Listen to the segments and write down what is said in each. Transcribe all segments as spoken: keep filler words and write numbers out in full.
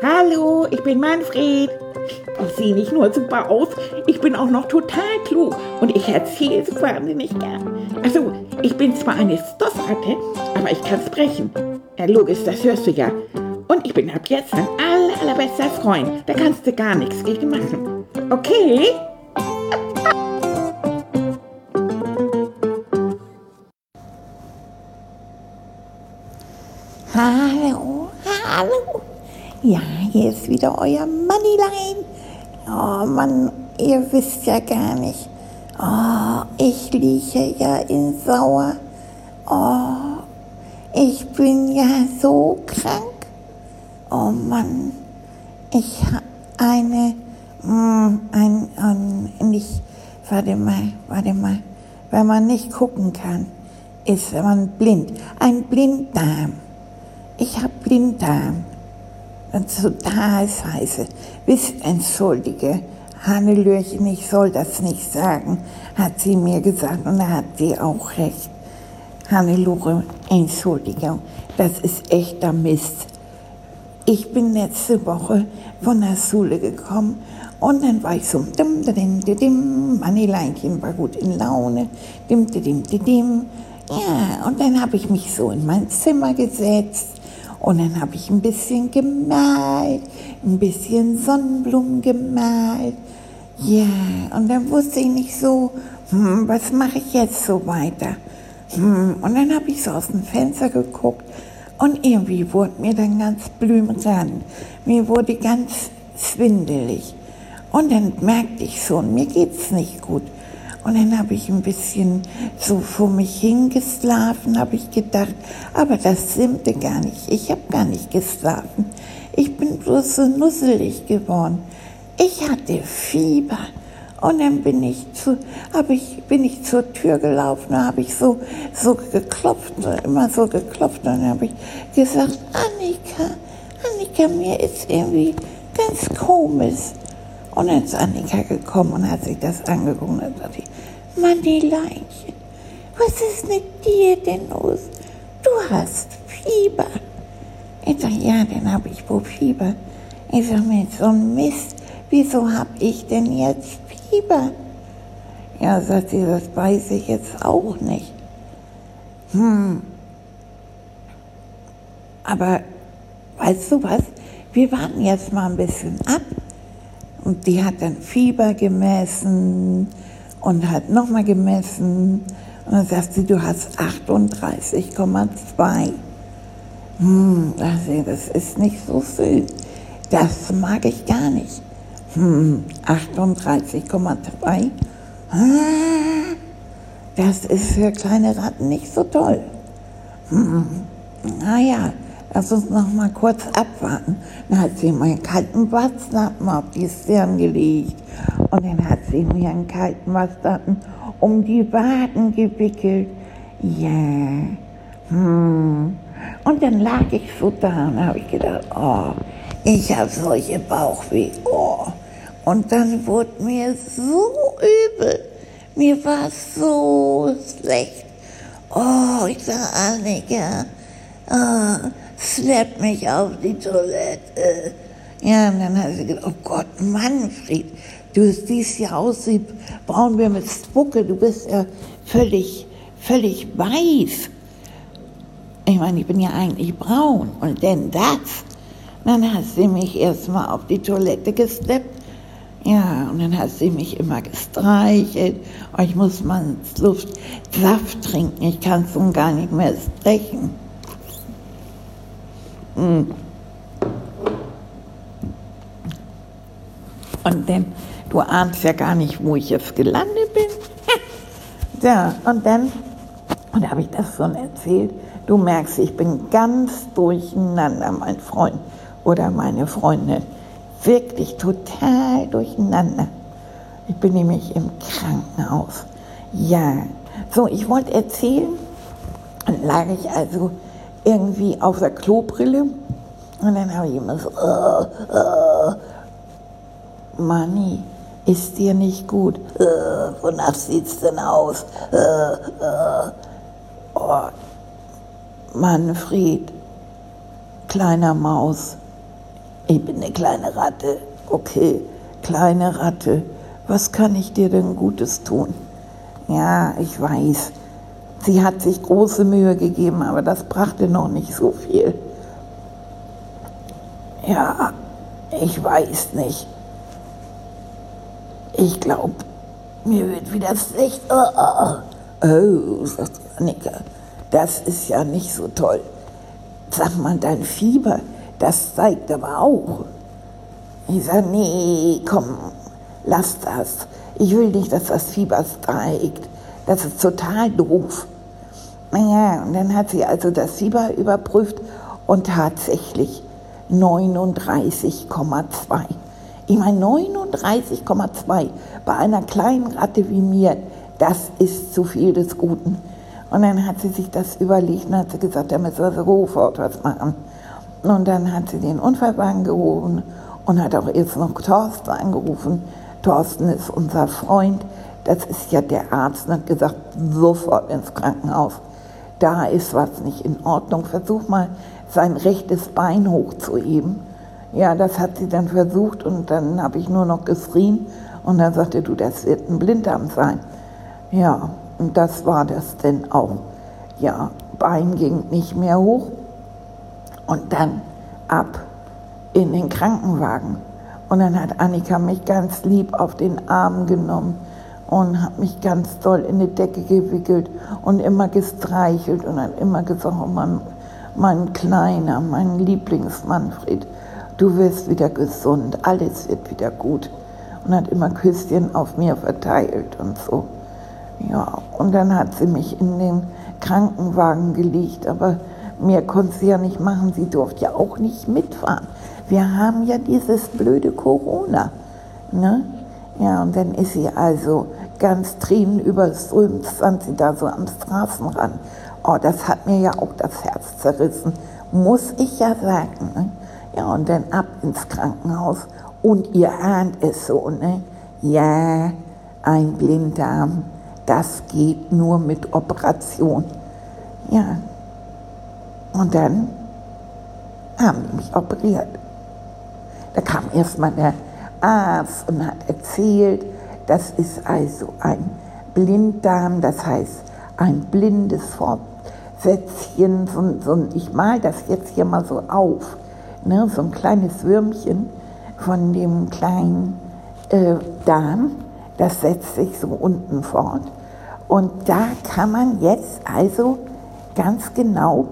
Hallo, ich bin Manfred. Ich sehe nicht nur super aus, ich bin auch noch total klug und ich erzähle so wahnsinnig gern. Also, ich bin zwar eine Stoffratte, aber ich kann sprechen. Ja, logisch, das hörst du ja. Und ich bin ab jetzt dein aller, allerbester Freund. Da kannst du gar nichts gegen machen. Okay? Hallo, hallo. Ja, hier ist wieder euer Moneyline. Oh Mann, ihr wisst ja gar nicht. Oh, ich liege ja in Sauer. Oh, ich bin ja so krank. Oh Mann, ich habe eine, mm, ein, ein, nicht, warte mal, warte mal, wenn man nicht gucken kann, ist man blind. Ein Blinddarm. Ich habe Blinddarm. Das ist total scheiße. Wisst, entschuldige, Hannelörchen, ich soll das nicht sagen, hat sie mir gesagt und da hat sie auch recht. Hannelore, Entschuldigung, das ist echter Mist. Ich bin letzte Woche von der Schule gekommen und dann war ich so, dim, dim, dim, dim, Manneleinchen war gut in Laune, dim, dim, dim, dim. Ja, und dann habe ich mich so in mein Zimmer gesetzt. Und dann habe ich ein bisschen gemalt, ein bisschen Sonnenblumen gemalt. Ja, und dann wusste ich nicht so, hm, was mache ich jetzt so weiter? Hm, und dann habe ich so aus dem Fenster geguckt und irgendwie wurde mir dann ganz blümerant. Mir wurde ganz schwindelig. Und dann merkte ich schon, mir geht's nicht gut. Und dann habe ich ein bisschen so vor mich hingeschlafen, habe ich gedacht, aber das stimmte gar nicht. Ich habe gar nicht geschlafen. Ich bin bloß so nusselig geworden. Ich hatte Fieber. Und dann bin ich, zu, hab ich, bin ich zur Tür gelaufen, da habe ich so, so geklopft, immer so geklopft. Und dann habe ich gesagt, Annika, Annika, mir ist irgendwie ganz komisch. Und dann ist Annika gekommen und hat sich das angeguckt und dann sagte ich, Manneleinchen, was ist mit dir denn los? Du hast Fieber. Ich sage, ja, dann habe ich wohl Fieber. Ich sage, Mensch, so ein Mist, wieso habe ich denn jetzt Fieber? Ja, sagt sie, das weiß ich jetzt auch nicht. Hm. Aber weißt du was, wir warten jetzt mal ein bisschen ab. Und die hat dann Fieber gemessen und hat nochmal gemessen. Und dann sagt sie, du hast achtunddreißig Komma zwei. Hm, das ist nicht so schön. Das mag ich gar nicht. Hm, achtunddreißig Komma zwei. Das ist für kleine Ratten nicht so toll. Hm, naja. Lass uns noch mal kurz abwarten. Dann hat sie mir einen kalten Wattlappen auf die Stirn gelegt. Und dann hat sie mir einen kalten Wattlappen um die Waden gewickelt. Ja, hm. Und dann lag ich so da und habe ich gedacht, oh, ich habe solche Bauchweh. Oh. Und dann wurde mir so übel. Mir war so schlecht. Oh, ich sage, Annika, oh, schlepp mich auf die Toilette. Ja, und dann hat sie gedacht, oh Gott, Manfred, du siehst ja aus wie braun wie mit Spucke, du bist ja völlig, völlig weiß. Ich meine, ich bin ja eigentlich braun. Und denn das? Dann hat sie mich erstmal auf die Toilette gesteppt. Ja, und dann hat sie mich immer gestreichelt. Oh, ich muss mal Luft, Saft trinken, ich kann so gar nicht mehr sprechen. Und dann, du ahnst ja gar nicht, wo ich jetzt gelandet bin. Ja, und dann, und da habe ich das schon erzählt, du merkst, ich bin ganz durcheinander, mein Freund oder meine Freundin. Wirklich total durcheinander. Ich bin nämlich im Krankenhaus. Ja, so, ich wollte erzählen, dann lag ich also irgendwie auf der Klobrille und dann habe ich immer so, uh, uh, Manni, ist dir nicht gut? Uh, wonach sieht's denn aus? Uh, uh, oh, Manfred, kleiner Maus, Ich bin eine kleine Ratte. Okay, kleine Ratte, was kann ich dir denn Gutes tun? Ja, ich weiß, sie hat sich große Mühe gegeben, aber das brachte noch nicht so viel. Ja, ich weiß nicht. Ich glaube, mir wird wieder schlecht. Oh, oh, oh. Oh, sagt Annika, das ist ja nicht so toll. Sag mal, dein Fieber, das steigt aber auch. Ich sage, nee, komm, lass das. Ich will nicht, dass das Fieber steigt. Das ist total doof. Naja, und dann hat sie also das Fieber überprüft und tatsächlich neununddreißig Komma zwei. Ich meine, neununddreißig Komma zwei bei einer kleinen Ratte wie mir, das ist zu viel des Guten. Und dann hat sie sich das überlegt und hat sie gesagt, da müssen wir sofort was machen. Und dann hat sie den Unfallwagen gerufen und hat auch jetzt noch Thorsten angerufen. Thorsten ist unser Freund, das ist ja der Arzt, und hat gesagt, sofort ins Krankenhaus. Da ist was nicht in Ordnung. Versuch mal, sein rechtes Bein hochzuheben. Ja, das hat sie dann versucht und dann habe ich nur noch geschrien und dann sagte, du, das wird ein Blinddarm sein. Ja, und das war das denn auch. Ja, Bein ging nicht mehr hoch und dann ab in den Krankenwagen. Und dann hat Annika mich ganz lieb auf den Arm genommen und hat mich ganz doll in die Decke gewickelt und immer gestreichelt und hat immer gesagt, oh Mann, mein Kleiner, mein Lieblings-Manfred, du wirst wieder gesund, alles wird wieder gut. Und hat immer Küsschen auf mir verteilt und so. Ja, und dann hat sie mich in den Krankenwagen gelegt, aber mehr konnte sie ja nicht machen, sie durfte ja auch nicht mitfahren. Wir haben ja dieses blöde Corona, ne? Ja, und dann ist sie also ganz tränenüberströmt, stand sie da so am Straßenrand. Oh, das hat mir ja auch das Herz zerrissen, muss ich ja sagen, ne? Ja, und dann ab ins Krankenhaus und ihr ahnt es so, ne? Ja, ein Blinddarm, das geht nur mit Operation. Ja, und dann haben die mich operiert. Da kam erst mal der Arzt und hat erzählt, das ist also ein Blinddarm, das heißt ein blindes Fortsätzchen, so, so, ich mal das jetzt hier mal so auf, ne, so ein kleines Würmchen von dem kleinen äh, Darm, das setzt sich so unten fort. Und da kann man jetzt also ganz genau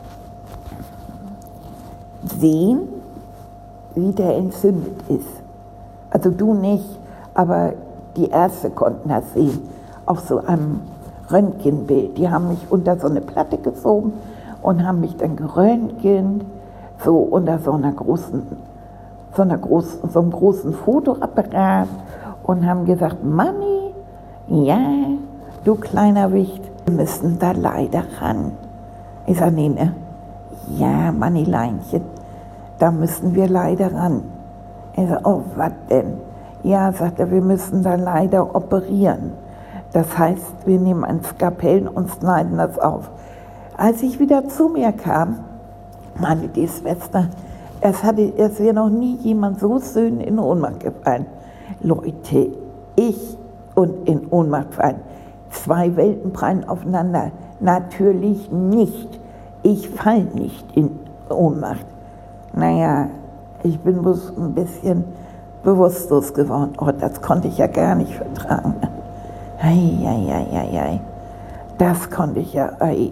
sehen, wie der entzündet ist. Also du nicht, aber die Ärzte konnten das sehen, auf so einem Röntgenbild. Die haben mich unter so eine Platte gezogen und haben mich dann geröntgt, so unter so einer großen, so einer großen, so einem großen Fotoapparat und haben gesagt, Manni, ja, du kleiner Wicht, wir müssen da leider ran. Ich sage, nee, ne? Ja, Mannileinchen, da müssen wir leider ran. Ich sage, oh, was denn? Ja, sagt er, wir müssen da leider operieren. Das heißt, wir nehmen ein Skalpell und schneiden das auf. Als ich wieder zu mir kam, meine die Schwester, es, hatte, es wäre noch nie jemand so schön in Ohnmacht gefallen. Leute, ich und in Ohnmacht fallen. Zwei Welten prallen aufeinander. Natürlich nicht. Ich falle nicht in Ohnmacht. Naja, ich bin bloß ein bisschen bewusstlos geworden. Oh, das konnte ich ja gar nicht vertragen. Ei, ei, ei, ei, ei. Das konnte ich ja. Ei,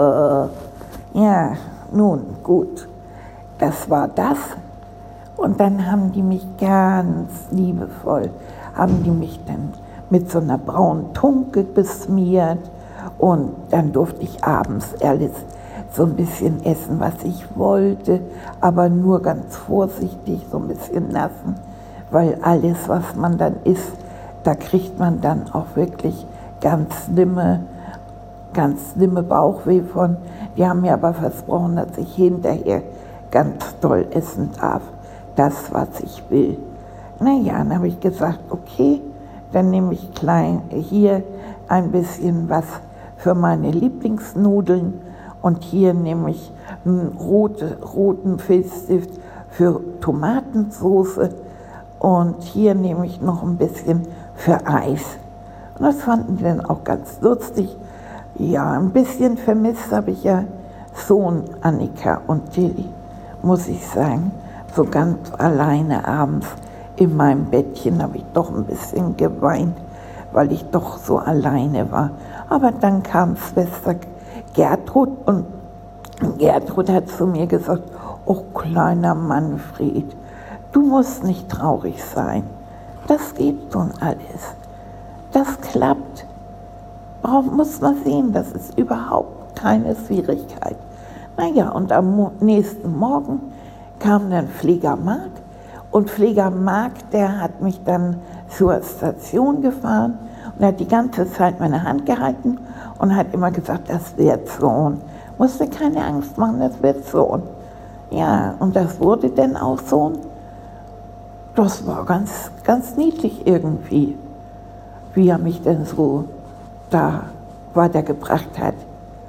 äh. Ja, nun, gut. Das war das. Und dann haben die mich ganz liebevoll, haben die mich dann mit so einer braunen Tunke besmiert. Und dann durfte ich abends alles so ein bisschen essen, was ich wollte, aber nur ganz vorsichtig, so ein bisschen nassen, weil alles, was man dann isst, da kriegt man dann auch wirklich ganz schlimme, ganz schlimme Bauchweh von. Die haben mir aber versprochen, dass ich hinterher ganz doll essen darf, das, was ich will. Naja, dann habe ich gesagt, okay, dann nehme ich klein hier ein bisschen was für meine Lieblingsnudeln und hier nehme ich einen rote, roten Filzstift für Tomatensauce und hier nehme ich noch ein bisschen für Eis. Und das fanden die dann auch ganz lustig. Ja, ein bisschen vermisst habe ich ja Sohn Annika und Tilly, muss ich sagen. So ganz alleine abends in meinem Bettchen habe ich doch ein bisschen geweint, weil ich doch so alleine war. Aber dann kam Schwester Gertrud und Gertrud hat zu mir gesagt, oh kleiner Manfred, du musst nicht traurig sein. Das geht schon alles. Das klappt. Warum muss man sehen, das ist überhaupt keine Schwierigkeit. Naja, und am nächsten Morgen kam dann Pfleger Mark und Pfleger Mark, der hat mich dann zur Station gefahren und hat die ganze Zeit meine Hand gehalten und hat immer gesagt, das wird Sohn. Musste keine Angst machen, das wird Sohn. Ja, und das wurde dann auch Sohn. Das war ganz, ganz niedlich irgendwie, wie er mich denn so da weitergebracht hat.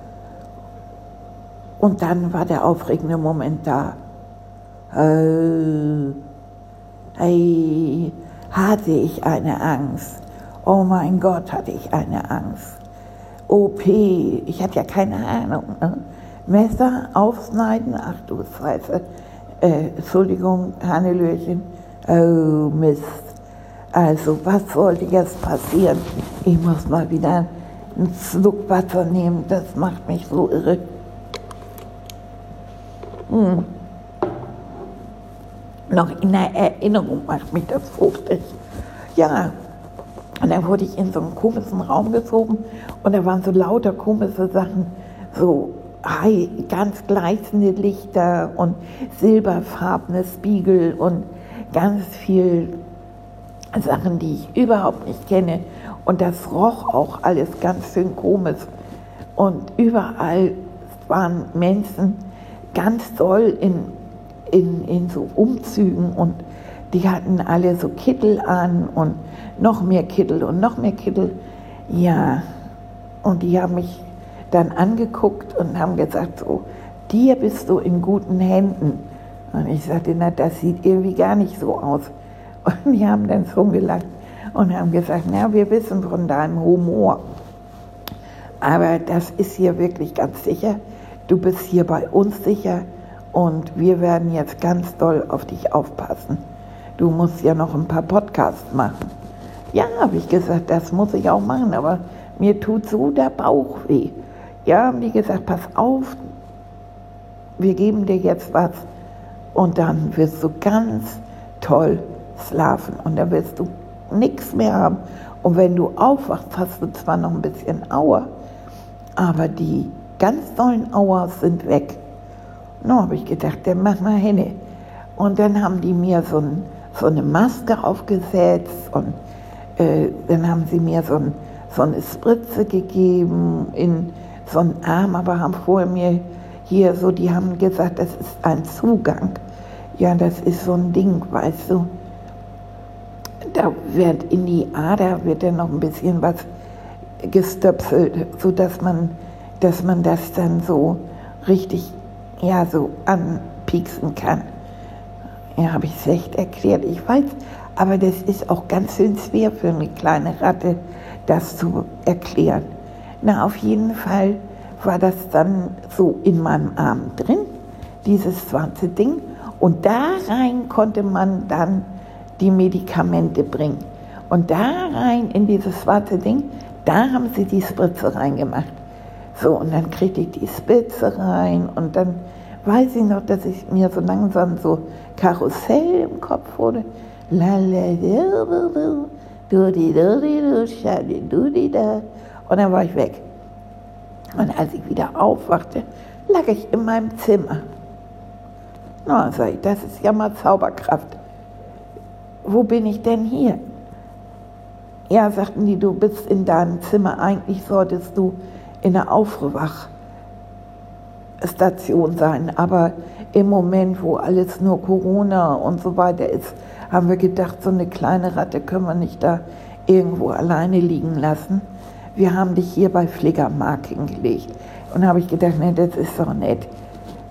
Und dann war der aufregende Moment da. Äh, hey, hatte ich eine Angst. Oh mein Gott, hatte ich eine Angst. O P, ich hatte ja keine Ahnung. Ne? Messer aufschneiden, ach du Scheiße. Äh, Entschuldigung, Hannelöchen. Oh Mist. Also, was sollte jetzt passieren? Ich muss mal wieder einen Schluck Wasser nehmen, das macht mich so irre. Hm. Noch in der Erinnerung macht mich das fruchtig. Ja, und dann wurde ich in so einen komischen Raum geschoben und da waren so lauter komische Sachen, so ganz gleißende Lichter und silberfarbene Spiegel und ganz viel Sachen, die ich überhaupt nicht kenne. Und das roch auch alles ganz schön komisch. Und überall waren Menschen ganz doll in, in, in so Umzügen und die hatten alle so Kittel an und noch mehr Kittel und noch mehr Kittel. Ja, und die haben mich dann angeguckt und haben gesagt, so, dir bist du in guten Händen. Und ich sagte, na, das sieht irgendwie gar nicht so aus. Und die haben dann schon gelacht und haben gesagt, na, wir wissen von deinem Humor. Aber das ist hier wirklich ganz sicher. Du bist hier bei uns sicher und wir werden jetzt ganz doll auf dich aufpassen. Du musst ja noch ein paar Podcasts machen. Ja, habe ich gesagt, das muss ich auch machen, aber mir tut so der Bauch weh. Ja, haben die gesagt, pass auf, wir geben dir jetzt was und dann wirst du ganz toll schlafen und da wirst du nichts mehr haben. Und wenn du aufwachst, hast du zwar noch ein bisschen Aua, aber die ganz tollen Auers sind weg. Na, habe ich gedacht, dann mach mal hin. Und dann haben die mir so, ein, so eine Maske aufgesetzt und äh, dann haben sie mir so, ein, so eine Spritze gegeben in so einen Arm, aber haben vorher mir hier so, die haben gesagt, das ist ein Zugang. Ja, das ist so ein Ding, weißt du. Da wird in die Ader wird dann noch ein bisschen was gestöpselt, sodass man, dass man das dann so richtig, ja, so anpieksen kann. Ja, habe ich schlecht erklärt, ich weiß, aber das ist auch ganz schön schwer für eine kleine Ratte, das zu erklären. Na, auf jeden Fall war das dann so in meinem Arm drin, dieses schwarze Ding, und da rein konnte man dann die Medikamente bringen. Und da rein in dieses schwarze Ding, da haben sie die Spritze reingemacht. So, und dann kriegte ich die Spritze rein und dann weiß ich noch, dass ich mir so langsam so Karussell im Kopf wurde. Und dann war ich weg. Und als ich wieder aufwachte, lag ich in meinem Zimmer. Na, sag ich, das ist ja mal Zauberkraft. Wo bin ich denn hier? Ja, sagten die, du bist in deinem Zimmer. Eigentlich solltest du in der Aufwachstation sein. Aber im Moment, wo alles nur Corona und so weiter ist, haben wir gedacht, so eine kleine Ratte können wir nicht da irgendwo alleine liegen lassen. Wir haben dich hier bei Pfleger Mark hingelegt. Und da habe ich gedacht, ne, das ist doch nett.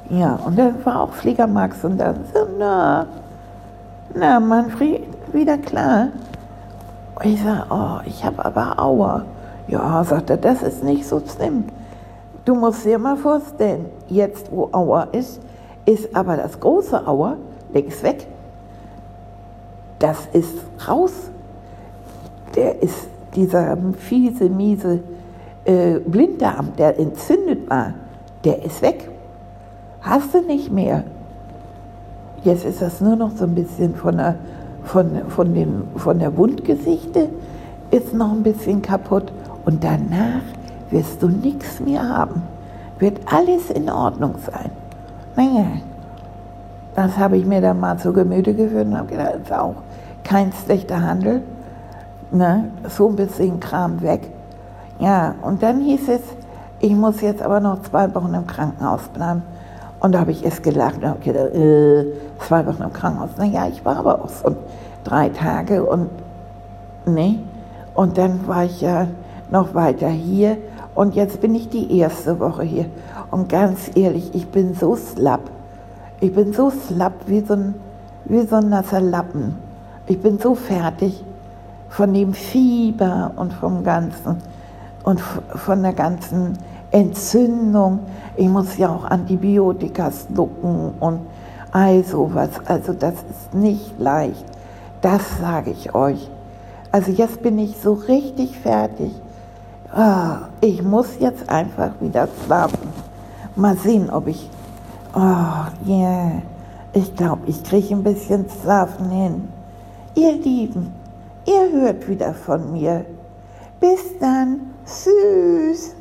Ja, und dann war auch Pfleger Max und dann so, na, na Manfred, wieder klar. Und ich sage, oh, ich habe aber Aua. Ja, sagt er, das ist nicht so schlimm. Du musst dir mal vorstellen, jetzt wo Aua ist, ist aber das große Aua links weg. Das ist raus. Der ist dieser fiese, miese äh, Blinddarm, der entzündet war, der ist weg. Hast du nicht mehr. Jetzt ist das nur noch so ein bisschen von der, von, von den, von der Wundgesichte, ist noch ein bisschen kaputt. Und danach wirst du nichts mehr haben. Wird alles in Ordnung sein. Naja, das habe ich mir dann mal zu Gemüte geführt und habe gedacht, das ist auch kein schlechter Handel. Ne? So ein bisschen Kram weg. Ja, und dann hieß es, ich muss jetzt aber noch zwei Wochen im Krankenhaus bleiben. Und da habe ich erst gelacht und habe gedacht, äh, zwei Wochen im Krankenhaus. Naja, ich war aber auch schon drei Tage und ne. Und dann war ich ja noch weiter hier und jetzt bin ich die erste Woche hier. Und ganz ehrlich, ich bin so slapp. Ich bin so slapp wie so ein, wie so ein nasser Lappen. Ich bin so fertig von dem Fieber und vom Ganzen und von der ganzen Entzündung. Ich muss ja auch Antibiotika schlucken und all sowas. Also das ist nicht leicht. Das sage ich euch. Also jetzt bin ich so richtig fertig. Oh, ich muss jetzt einfach wieder schlafen. Mal sehen, ob ich... Oh, ja, yeah. Ich glaube, ich kriege ein bisschen Schlafen hin. Ihr Lieben, ihr hört wieder von mir. Bis dann. Tschüss.